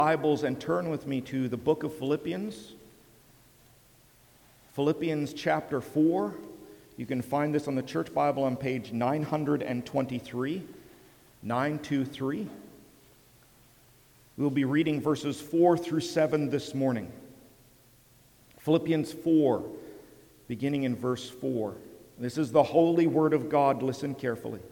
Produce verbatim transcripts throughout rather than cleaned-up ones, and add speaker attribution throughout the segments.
Speaker 1: Bibles and turn with me to the book of Philippians. Philippians chapter four. You can find this on the Church Bible on page nine twenty-three, nine twenty-three. We'll be reading verses four through seven this morning. Philippians four, beginning in verse four. This is the holy word of God. Listen carefully.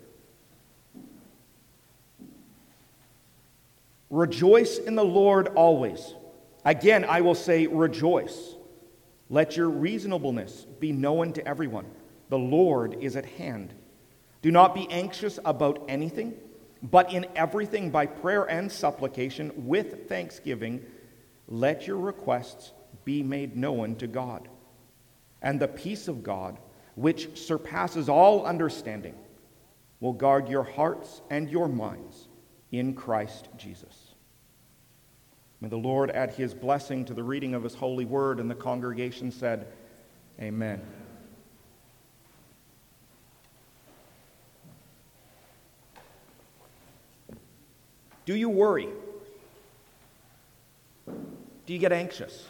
Speaker 1: Rejoice in the Lord always. Again, I will say rejoice. Let your reasonableness be known to everyone. The Lord is at hand. Do not be anxious about anything, but in everything by prayer and supplication with thanksgiving, let your requests be made known to God. And the peace of God, which surpasses all understanding, will guard your hearts and your minds in Christ Jesus. May the Lord add his blessing to the reading of his holy word, and the congregation said, Amen. Do you worry? Do you get anxious?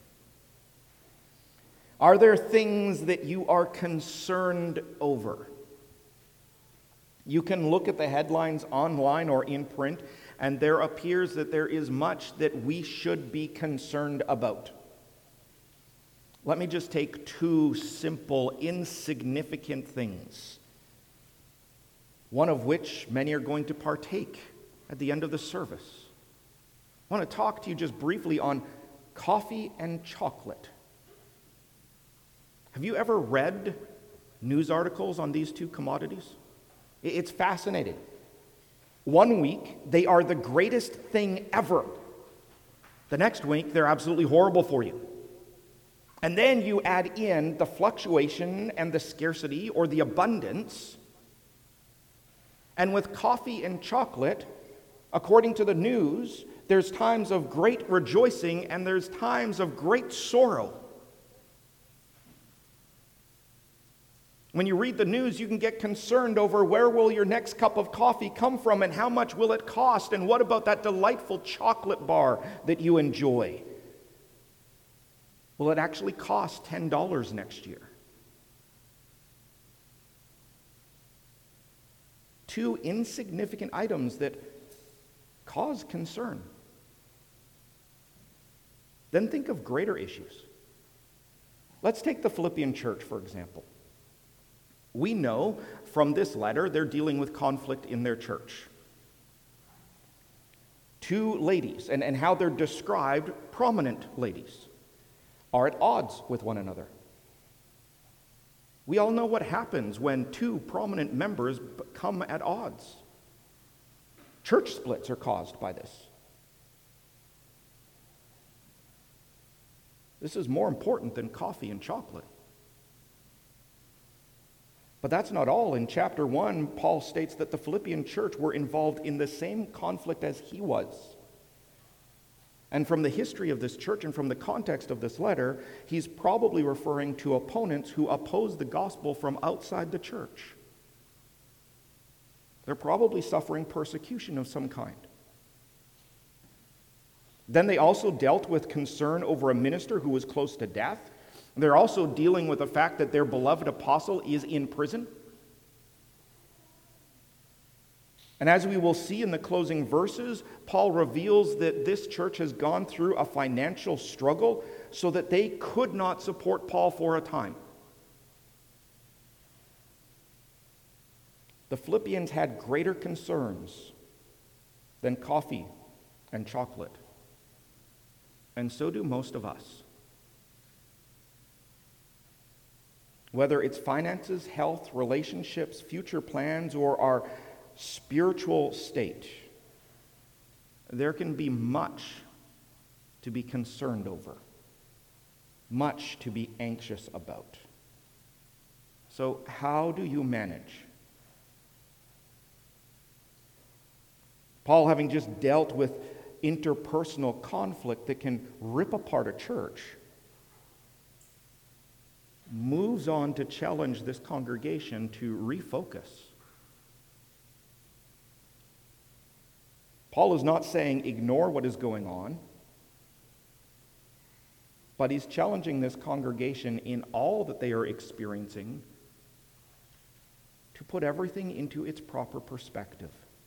Speaker 1: Are there things that you are concerned over? You can look at the headlines online or in print, and there appears that there is much that we should be concerned about. Let me just take two simple, insignificant things, one of which many are going to partake at the end of the service. I want to talk to you just briefly on coffee and chocolate. Have you ever read news articles on these two commodities? It's fascinating. One week, they are the greatest thing ever. The next week, they're absolutely horrible for you. And then you add in the fluctuation and the scarcity or the abundance. And with coffee and chocolate, according to the news, there's times of great rejoicing and there's times of great sorrow. When you read the news, you can get concerned over where will your next cup of coffee come from and how much will it cost, and what about that delightful chocolate bar that you enjoy? Will it actually cost ten dollars next year? Two insignificant items that cause concern. Then think of greater issues. Let's take the Philippian church, for example. We know from this letter they're dealing with conflict in their church. Two ladies, and, and how they're described, prominent ladies, are at odds with one another. We all know what happens when two prominent members come at odds. Church splits are caused by this. This is more important than coffee and chocolate. But that's not all. In chapter one, Paul states that the Philippian church were involved in the same conflict as he was. And from the history of this church and from the context of this letter, he's probably referring to opponents who oppose the gospel from outside the church. They're probably suffering persecution of some kind. Then they also dealt with concern over a minister who was close to death. They're also dealing with the fact that their beloved apostle is in prison. And as we will see in the closing verses, Paul reveals that this church has gone through a financial struggle so that they could not support Paul for a time. The Philippians had greater concerns than coffee and chocolate. And so do most of us. Whether it's finances, health, relationships, future plans, or our spiritual state, there can be much to be concerned over, much to be anxious about. So, how do you manage? Paul, having just dealt with interpersonal conflict that can rip apart a church, moves on to challenge this congregation to refocus. Paul is not saying ignore what is going on, but he's challenging this congregation in all that they are experiencing to put everything into its proper perspective.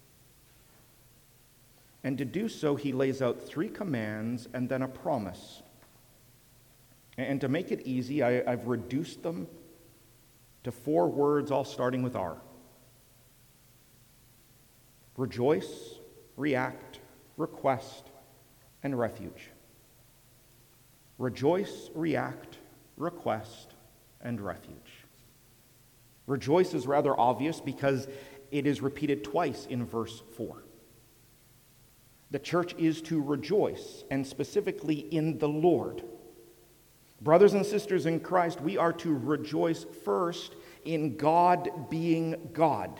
Speaker 1: And to do so, he lays out three commands and then a promise. And to make it easy, I, I've reduced them to four words, all starting with R. Rejoice, react, request, and refuge. Rejoice, react, request, and refuge. Rejoice is rather obvious because it is repeated twice in verse four. The church is to rejoice, and specifically in the Lord. Brothers and sisters in Christ, we are to rejoice first in God being God.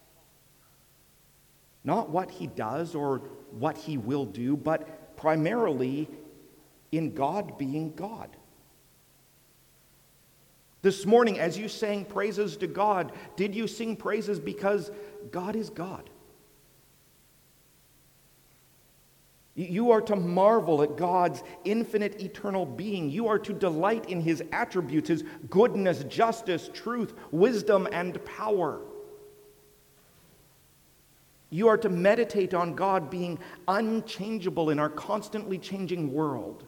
Speaker 1: Not what he does or what he will do, but primarily in God being God. This morning, as you sang praises to God, did you sing praises because God is God? You are to marvel at God's infinite eternal being. You are to delight in his attributes, his goodness, justice, truth, wisdom, and power. You are to meditate on God being unchangeable in our constantly changing world.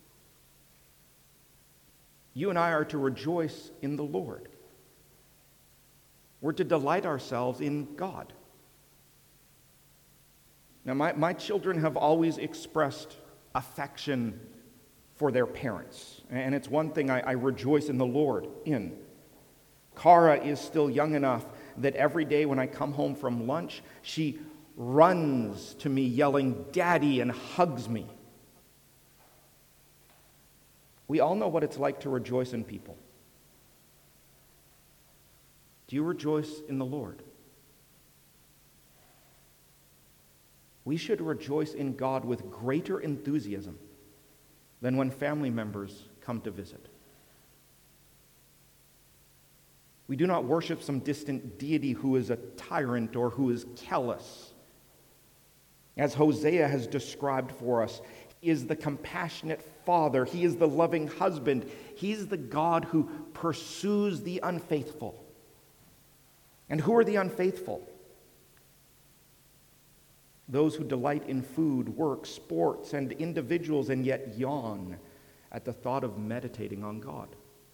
Speaker 1: You and I are to rejoice in the Lord. We're to delight ourselves in God. Now, my, my children have always expressed affection for their parents, and it's one thing I, I rejoice in the Lord in. Cara is still young enough that every day when I come home from lunch, she runs to me yelling, "Daddy," and hugs me. We all know what it's like to rejoice in people. Do you rejoice in the Lord? We should rejoice in God with greater enthusiasm than when family members come to visit. We do not worship some distant deity who is a tyrant or who is callous. As Hosea has described for us, he is the compassionate father. He is the loving husband. He's the God who pursues the unfaithful. And who are the unfaithful? Those who delight in food, work, sports, and individuals, and yet yawn at the thought of meditating on God.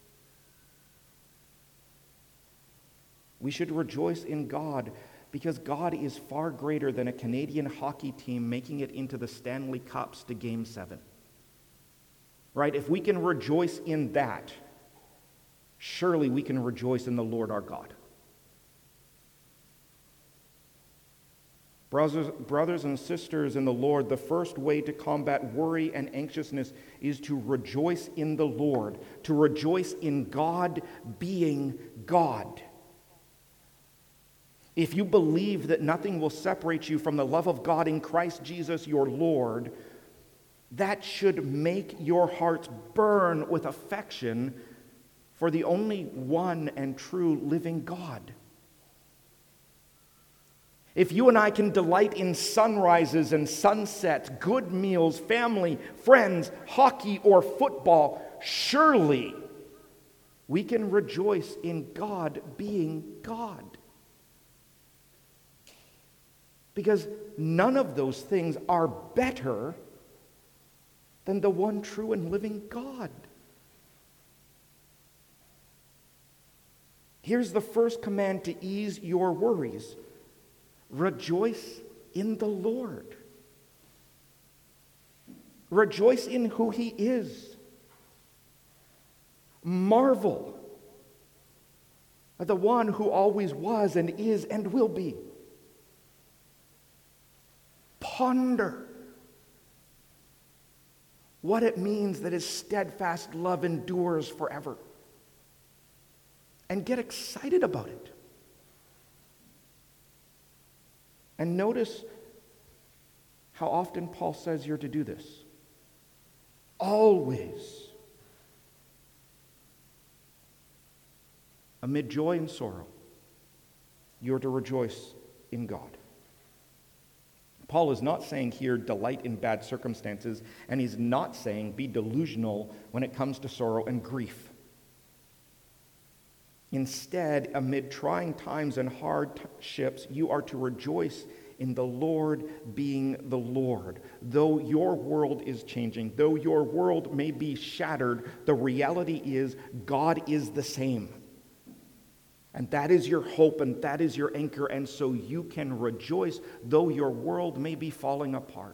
Speaker 1: We should rejoice in God because God is far greater than a Canadian hockey team making it into the Stanley Cups to Game seven. Right? If we can rejoice in that, surely we can rejoice in the Lord our God. Brothers, brothers and sisters in the Lord, the first way to combat worry and anxiousness is to rejoice in the Lord, to rejoice in God being God. If you believe that nothing will separate you from the love of God in Christ Jesus your Lord, that should make your hearts burn with affection for the only one and true living God. If you and I can delight in sunrises and sunsets, good meals, family, friends, hockey, or football, surely we can rejoice in God being God. Because none of those things are better than the one true and living God. Here's the first command to ease your worries. Rejoice in the Lord. Rejoice in who he is. Marvel at the one who always was and is and will be. Ponder what it means that his steadfast love endures forever. And get excited about it. And notice how often Paul says you're to do this. Always. Amid joy and sorrow, you're to rejoice in God. Paul is not saying here delight in bad circumstances, and he's not saying be delusional when it comes to sorrow and grief. Instead, amid trying times and hardships, you are to rejoice in the Lord being the Lord. Though your world is changing, though your world may be shattered, the reality is God is the same. And that is your hope, and that is your anchor, and so you can rejoice though your world may be falling apart.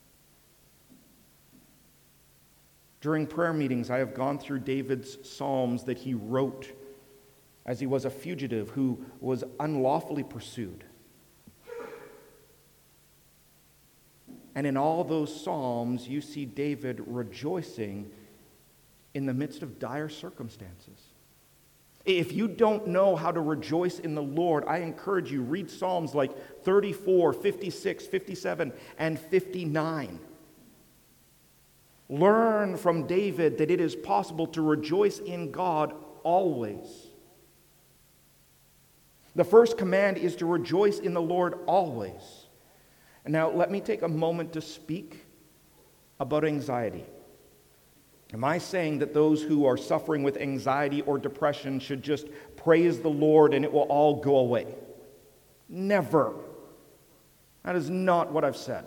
Speaker 1: During prayer meetings, I have gone through David's Psalms that he wrote as he was a fugitive who was unlawfully pursued. And in all those Psalms, you see David rejoicing in the midst of dire circumstances. If you don't know how to rejoice in the Lord, I encourage you, read Psalms like thirty-four, fifty-six, fifty-seven, and fifty-nine. Learn from David that it is possible to rejoice in God always. The first command is to rejoice in the Lord always. And now let me take a moment to speak about anxiety. Am I saying that those who are suffering with anxiety or depression should just praise the Lord and it will all go away? Never. That is not what I've said.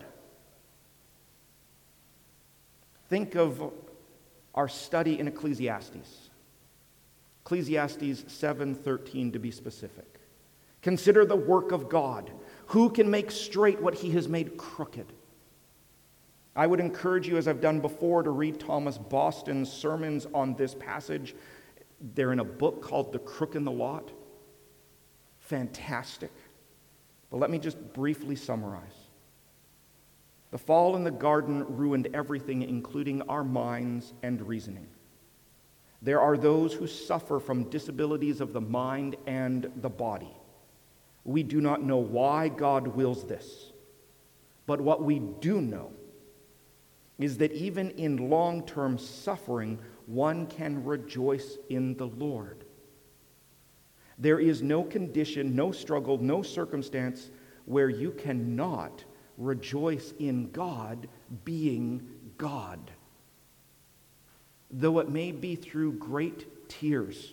Speaker 1: Think of our study in Ecclesiastes. Ecclesiastes seven thirteen to be specific. Consider the work of God. Who can make straight what he has made crooked? I would encourage you, as I've done before, to read Thomas Boston's sermons on this passage. They're in a book called The Crook in the Lot. Fantastic. But let me just briefly summarize. The fall in the garden ruined everything, including our minds and reasoning. There are those who suffer from disabilities of the mind and the body. We do not know why God wills this. But what we do know is that even in long-term suffering, one can rejoice in the Lord. There is no condition, no struggle, no circumstance where you cannot rejoice in God being God. Though it may be through great tears,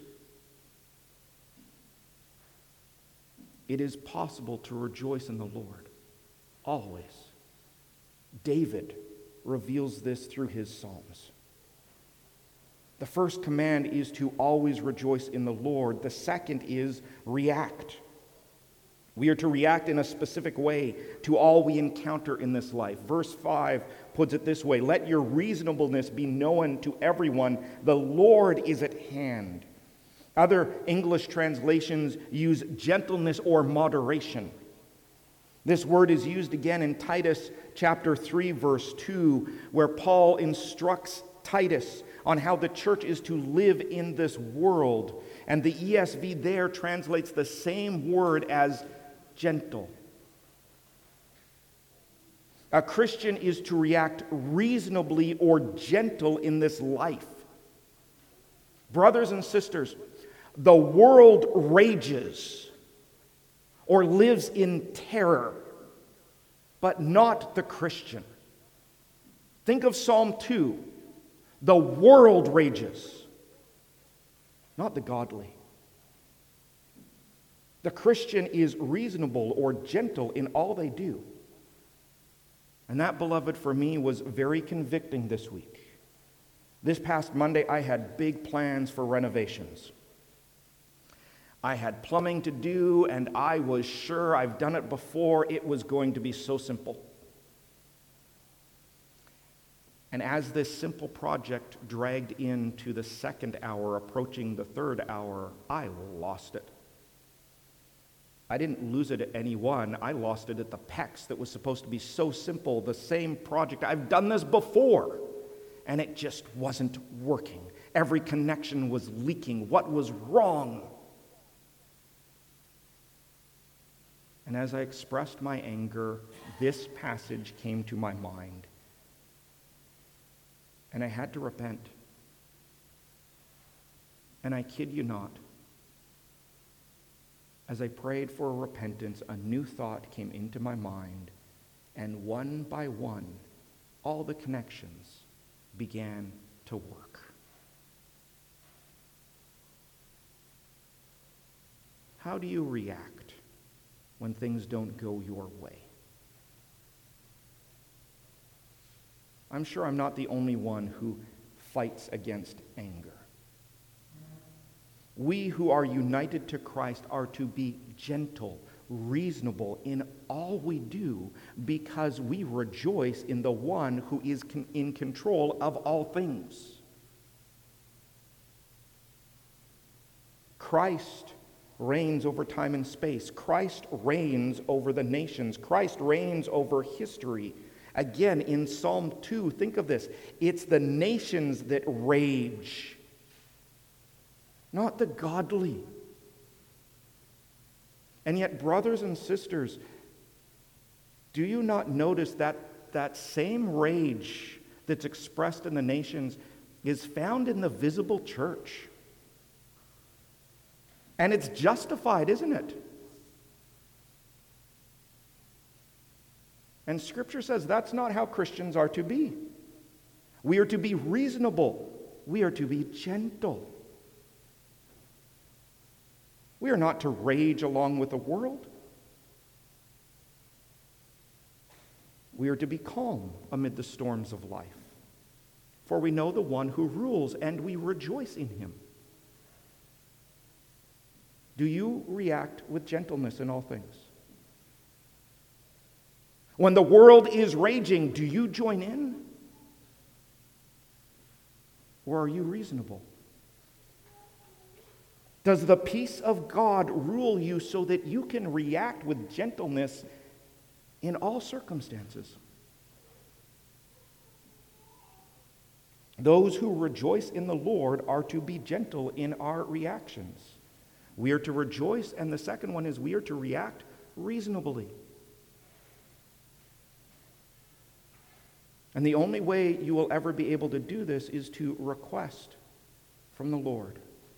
Speaker 1: it is possible to rejoice in the Lord, always. David reveals this through his Psalms. The first command is to always rejoice in the Lord. The second is react. We are to react in a specific way to all we encounter in this life. Verse five puts it this way: let your reasonableness be known to everyone. The Lord is at hand. Other English translations use gentleness or moderation. This word is used again in Titus chapter three, verse two, where Paul instructs Titus on how the church is to live in this world. And the E S V there translates the same word as gentle. A Christian is to react reasonably or gentle in this life. Brothers and sisters, the world rages or lives in terror, but not the Christian. Think of Psalm two. The world rages, not the godly. The Christian is reasonable or gentle in all they do. And that, beloved, for me was very convicting this week. This past Monday, I had big plans for renovations. I had plumbing to do, and I was sure, I've done it before, it was going to be so simple. And as this simple project dragged into the second hour, approaching the third hour, I lost it. I didn't lose it at any one. I lost it at the P E X that was supposed to be so simple, the same project. I've done this before, and it just wasn't working. Every connection was leaking. What was wrong? And as I expressed my anger, this passage came to my mind. And I had to repent. And I kid you not, as I prayed for repentance, a new thought came into my mind, And one by one, all the connections began to work. How do you react when things don't go your way? I'm sure I'm not the only one who fights against anger. We who are united to Christ are to be gentle, reasonable in all we do, because we rejoice in the one who is con- in control of all things. Christ reigns over time and space. Christ reigns over the nations. Christ reigns over history. Again, in Psalm two, think of this. It's the nations that rage, not the godly. And yet, brothers and sisters, do you not notice that that same rage that's expressed in the nations is found in the visible church? And it's justified, isn't it? And Scripture says that's not how Christians are to be. We are to be reasonable. We are to be gentle. We are not to rage along with the world. We are to be calm amid the storms of life. For we know the one who rules, and we rejoice in him. Do you react with gentleness in all things? When the world is raging, do you join in? Or are you reasonable? Does the peace of God rule you so that you can react with gentleness in all circumstances? Those who rejoice in the Lord are to be gentle in our reactions. We are to rejoice, and the second one is we are to react reasonably. And the only way you will ever be able to do this is to request from the Lord.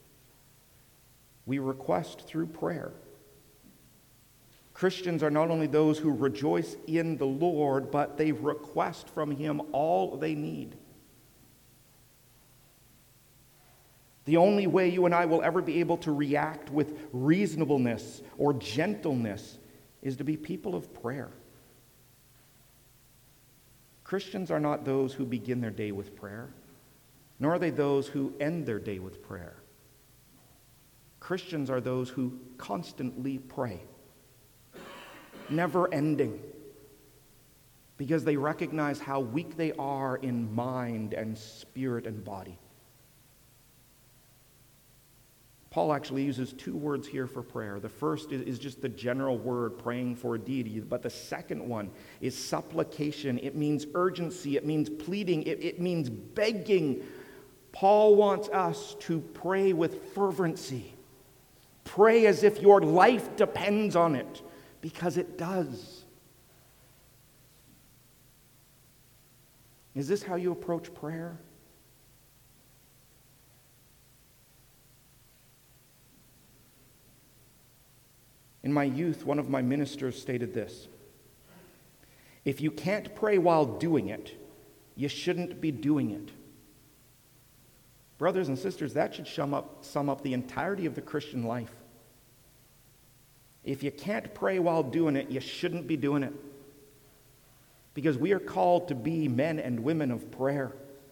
Speaker 1: We request through prayer. Christians are not only those who rejoice in the Lord, but they request from him all they need. The only way you and I will ever be able to react with reasonableness or gentleness is to be people of prayer. Christians are not those who begin their day with prayer, nor are they those who end their day with prayer. Christians are those who constantly pray, never ending, because they recognize how weak they are in mind and spirit and body. Paul actually uses two words here for prayer. The first is just the general word, praying for a deity, but the second one is supplication. It means urgency. It means pleading. It, it means begging. Paul wants us to pray with fervency. Pray as if your life depends on it, because it does. Is this how you approach prayer? In my youth, one of my ministers stated this: if you can't pray while doing it, you shouldn't be doing it. Brothers and sisters, that should sum up, sum up the entirety of the Christian life. If you can't pray while doing it, you shouldn't be doing it. Because we are called to be men and women of prayer.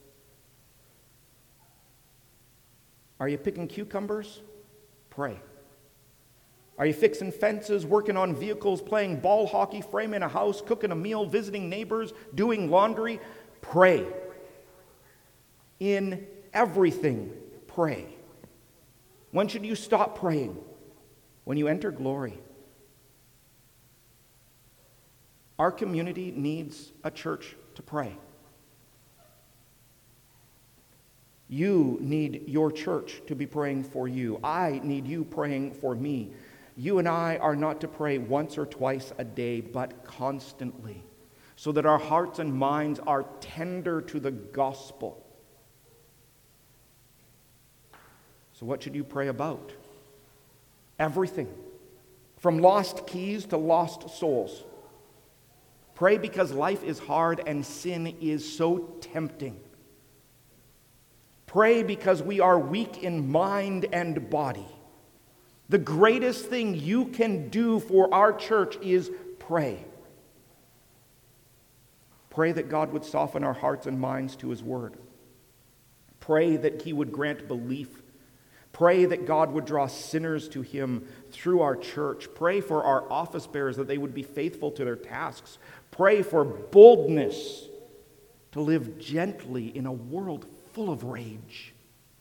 Speaker 1: Are you picking cucumbers? Pray. Are you fixing fences, working on vehicles, playing ball hockey, framing a house, cooking a meal, visiting neighbors, doing laundry? Pray. In everything, pray. When should you stop praying? When you enter glory. Our community needs a church to pray. You need your church to be praying for you. I need you praying for me. You and I are not to pray once or twice a day, but constantly, so that our hearts and minds are tender to the gospel. So what should you pray about? Everything, from lost keys to lost souls. Pray because life is hard and sin is so tempting. Pray because we are weak in mind and body. The greatest thing you can do for our church is pray. Pray that God would soften our hearts and minds to His word. Pray that He would grant belief. Pray that God would draw sinners to Him through our church. Pray for our office bearers that they would be faithful to their tasks. Pray for boldness to live gently in a world full of rage.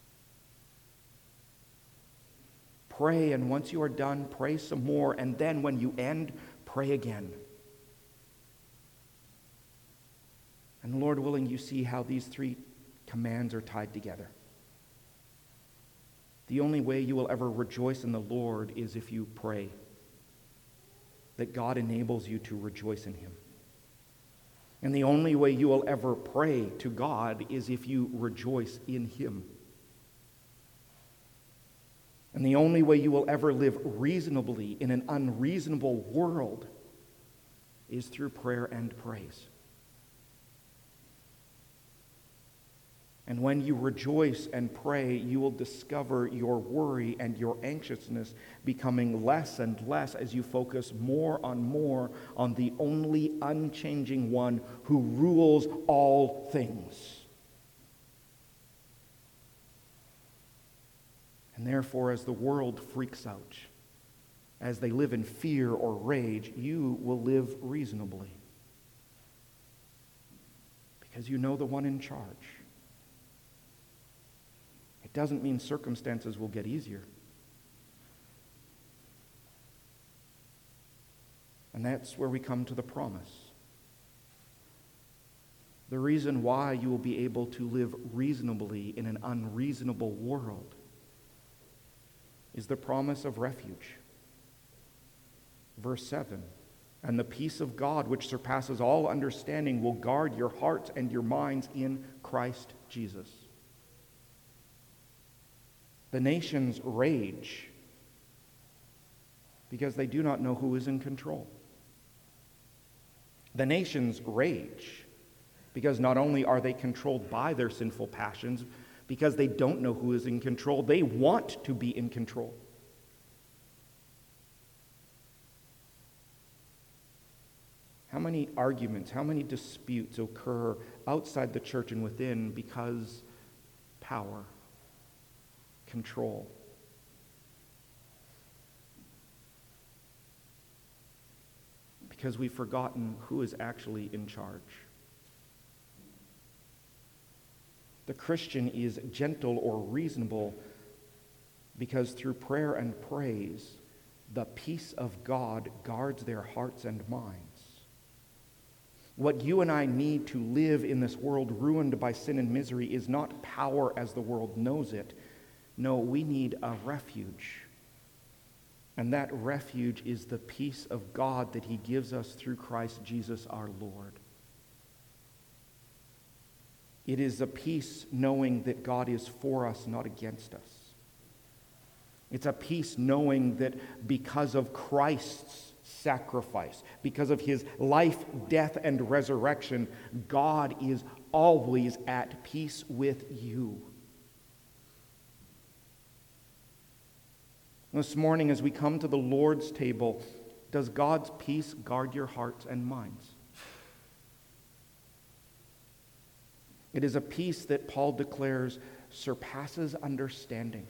Speaker 1: Pray, and once you are done, pray some more, and then when you end, pray again. And Lord willing, you see how these three commands are tied together. The only way you will ever rejoice in the Lord is if you pray, that God enables you to rejoice in Him. And the only way you will ever pray to God is if you rejoice in Him. And the only way you will ever live reasonably in an unreasonable world is through prayer and praise. And when you rejoice and pray, you will discover your worry and your anxiousness becoming less and less as you focus more and more on the only unchanging one who rules all things. And therefore, as the world freaks out, as they live in fear or rage, you will live reasonably. Because you know the one in charge. It doesn't mean circumstances will get easier. And that's where we come to the promise. The reason why you will be able to live reasonably in an unreasonable world is the promise of refuge. Verse seven, and the peace of God, which surpasses all understanding, will guard your hearts and your minds in Christ Jesus. The nations rage because they do not know who is in control. The nations rage because not only are they controlled by their sinful passions, because they don't know who is in control, they want to be in control. How many arguments, how many disputes occur outside the church and within because power, control. Because we've forgotten who is actually in charge. The Christian is gentle or reasonable because through prayer and praise, the peace of God guards their hearts and minds. What you and I need to live in this world ruined by sin and misery is not power as the world knows it. No, we need a refuge. And that refuge is the peace of God that He gives us through Christ Jesus our Lord. It is a peace knowing that God is for us, not against us. It's a peace knowing that because of Christ's sacrifice, because of His life, death, and resurrection, God is always at peace with you. This morning, as we come to the Lord's table, does God's peace guard your hearts and minds? It is a peace that Paul declares surpasses understanding.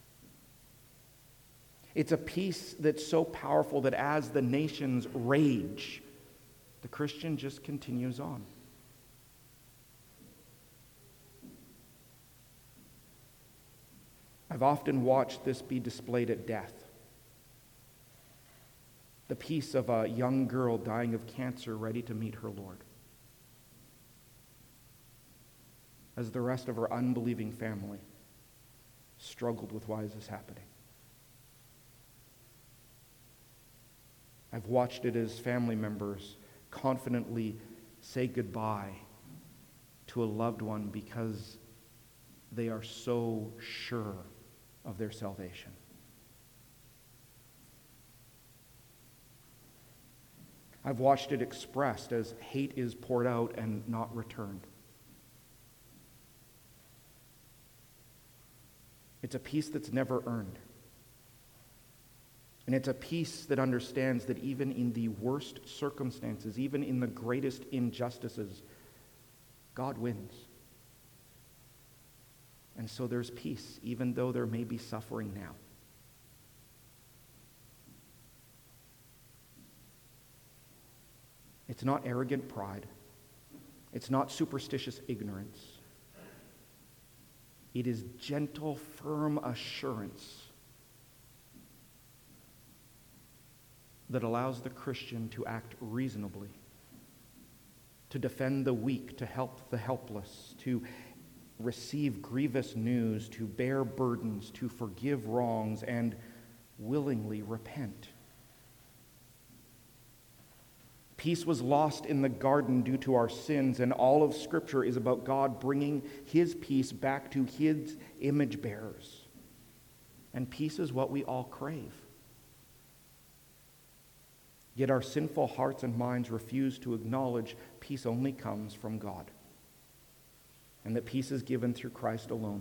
Speaker 1: It's a peace that's so powerful that as the nations rage, the Christian just continues on. I've often watched this be displayed at death. The peace of a young girl dying of cancer ready to meet her Lord. As the rest of her unbelieving family struggled with, why is this happening? I've watched it as family members confidently say goodbye to a loved one because they are so sure of their salvation. I've watched it expressed as hate is poured out and not returned. It's a peace that's never earned. And it's a peace that understands that even in the worst circumstances, even in the greatest injustices, God wins. And so there's peace, even though there may be suffering now. It's not arrogant pride. It's not superstitious ignorance. It is gentle, firm assurance that allows the Christian to act reasonably, to defend the weak, to help the helpless, to receive grievous news, to bear burdens, to forgive wrongs, and willingly repent. Peace was lost in the garden due to our sins, and all of Scripture is about God bringing His peace back to His image bearers. And peace is what we all crave. Yet our sinful hearts and minds refuse to acknowledge peace only comes from God, and that peace is given through Christ alone.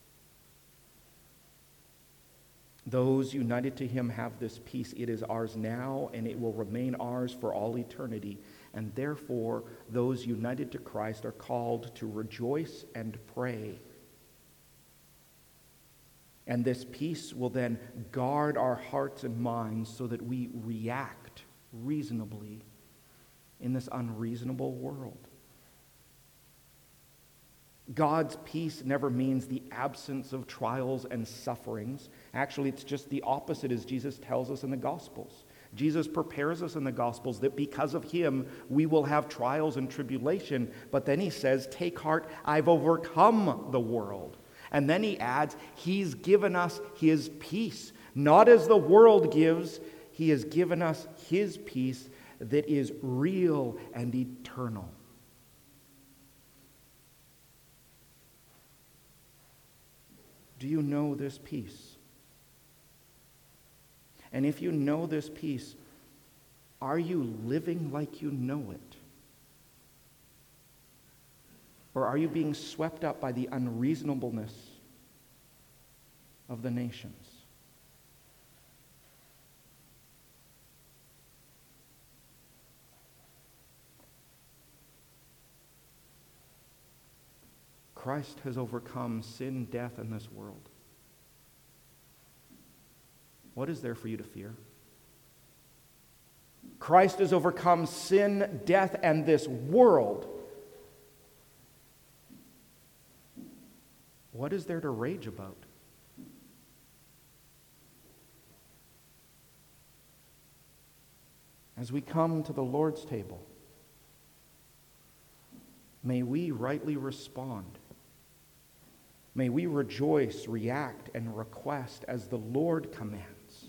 Speaker 1: Those united to Him have this peace. It is ours now, and it will remain ours for all eternity. And therefore, those united to Christ are called to rejoice and pray. And this peace will then guard our hearts and minds so that we react reasonably in this unreasonable world. God's peace never means the absence of trials and sufferings. Actually, it's just the opposite, as Jesus tells us in the Gospels. Jesus prepares us in the Gospels that because of Him, we will have trials and tribulation. But then He says, take heart, I've overcome the world. And then He adds, He's given us His peace. Not as the world gives, He has given us His peace that is real and eternal. Do you know this peace? And if you know this peace, are you living like you know it? Or are you being swept up by the unreasonableness of the nations? Christ has overcome sin, death, and this world. What is there for you to fear? Christ has overcome sin, death, and this world. What is there to rage about? As we come to the Lord's table, may we rightly respond. May we rejoice, react, and request as the Lord commands,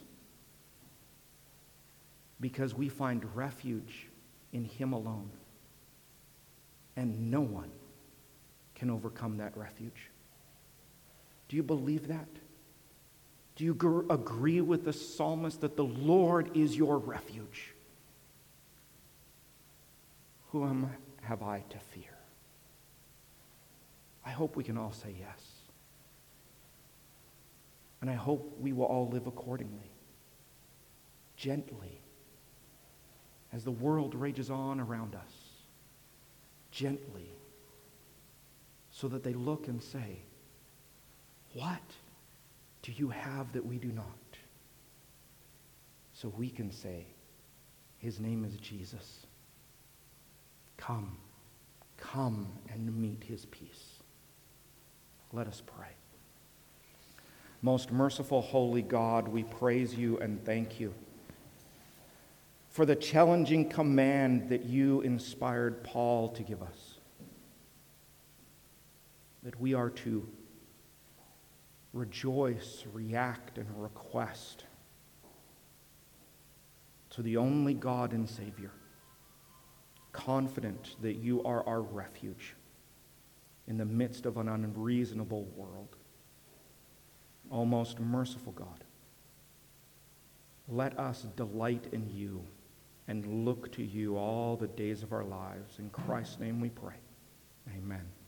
Speaker 1: because we find refuge in Him alone, and no one can overcome that refuge. Do you believe that? Do you gr- agree with the psalmist that the Lord is your refuge? Whom have I to fear? I hope we can all say yes. And I hope we will all live accordingly, gently, as the world rages on around us, gently, so that they look and say, what do you have that we do not? So we can say, His name is Jesus. Come, come and meet His peace. Let us pray. Most merciful, holy God, we praise You and thank You for the challenging command that You inspired Paul to give us, that we are to rejoice, react, and request to the only God and Savior, confident that You are our refuge in the midst of an unreasonable world. O most merciful God, let us delight in You and look to you all the days of our lives. In Christ's name we pray. Amen.